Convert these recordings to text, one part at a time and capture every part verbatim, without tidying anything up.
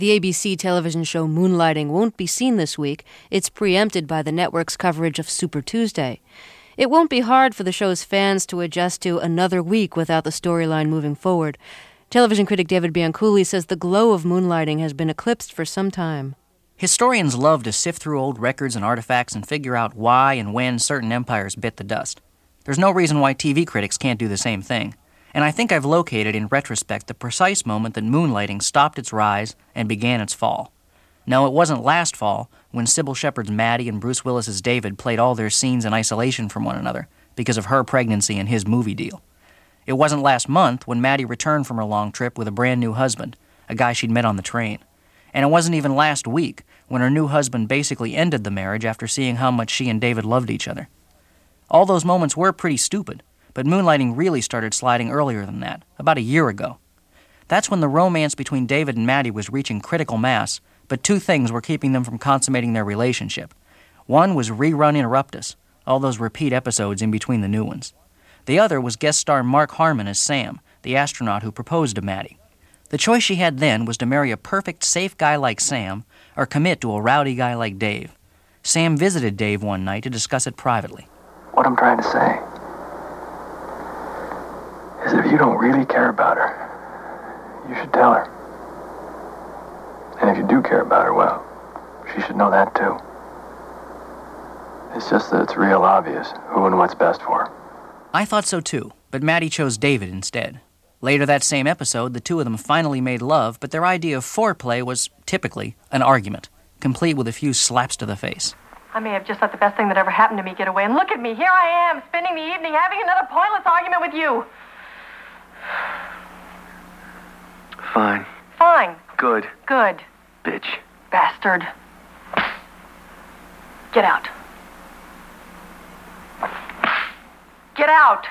The A B C television show Moonlighting won't be seen this week. It's preempted by the network's coverage of Super Tuesday. It won't be hard for the show's fans to adjust to another week without the storyline moving forward. Television critic David Bianculli says the glow of Moonlighting has been eclipsed for some time. Historians love to sift through old records and artifacts and figure out why and when certain empires bit the dust. There's no reason why T V critics can't do the same thing. And I think I've located, in retrospect, the precise moment that Moonlighting stopped its rise and began its fall. No, it wasn't last fall, when Sybil Shepherd's Maddie and Bruce Willis's David played all their scenes in isolation from one another because of her pregnancy and his movie deal. It wasn't last month when Maddie returned from her long trip with a brand new husband, a guy she'd met on the train. And it wasn't even last week when her new husband basically ended the marriage after seeing how much she and David loved each other. All those moments were pretty stupid, but Moonlighting really started sliding earlier than that, about a year ago. That's when the romance between David and Maddie was reaching critical mass, but two things were keeping them from consummating their relationship. One was Rerun Interruptus, all those repeat episodes in between the new ones. The other was guest star Mark Harmon as Sam, the astronaut who proposed to Maddie. The choice she had then was to marry a perfect, safe guy like Sam or commit to a rowdy guy like Dave. Sam visited Dave one night to discuss it privately. What I'm trying to say is if you don't really care about her, you should tell her. And if you do care about her, well, she should know that too. It's just that it's real obvious who and what's best for her. I thought so too, but Maddie chose David instead. Later that same episode, the two of them finally made love, but their idea of foreplay was, typically, an argument, complete with a few slaps to the face. I may have just let the best thing that ever happened to me get away, and look at me, here I am, spending the evening having another pointless argument with you. Fine. Fine. Good. Good. Bitch. Bastard. Get out. Get out.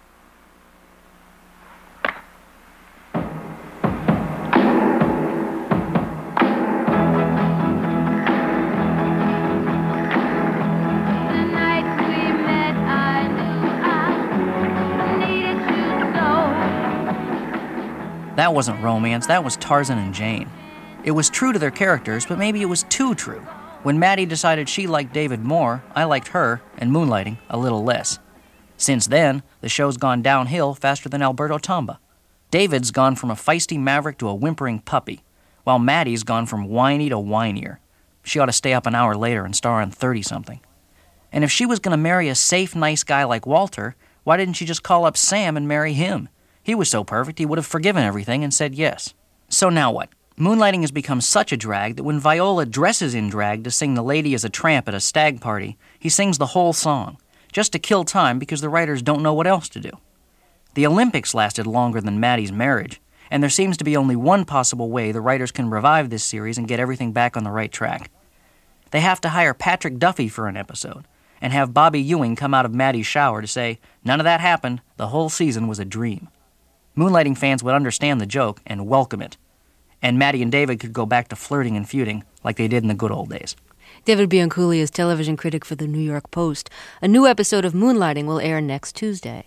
That wasn't romance, that was Tarzan and Jane. It was true to their characters, but maybe it was too true. When Maddie decided she liked David more, I liked her, and Moonlighting, a little less. Since then, the show's gone downhill faster than Alberto Tomba. David's gone from a feisty maverick to a whimpering puppy, while Maddie's gone from whiny to whinier. She ought to stay up an hour later and star on thirty-something. And if she was going to marry a safe, nice guy like Walter, why didn't she just call up Sam and marry him? He was so perfect, he would have forgiven everything and said yes. So now what? Moonlighting has become such a drag that when Viola dresses in drag to sing The Lady is a Tramp at a stag party, he sings the whole song, just to kill time because the writers don't know what else to do. The Olympics lasted longer than Maddie's marriage, and there seems to be only one possible way the writers can revive this series and get everything back on the right track. They have to hire Patrick Duffy for an episode, and have Bobby Ewing come out of Maddie's shower to say, none of that happened, the whole season was a dream. Moonlighting fans would understand the joke and welcome it. And Maddie and David could go back to flirting and feuding like they did in the good old days. David Bianculli is television critic for the New York Post. A new episode of Moonlighting will air next Tuesday.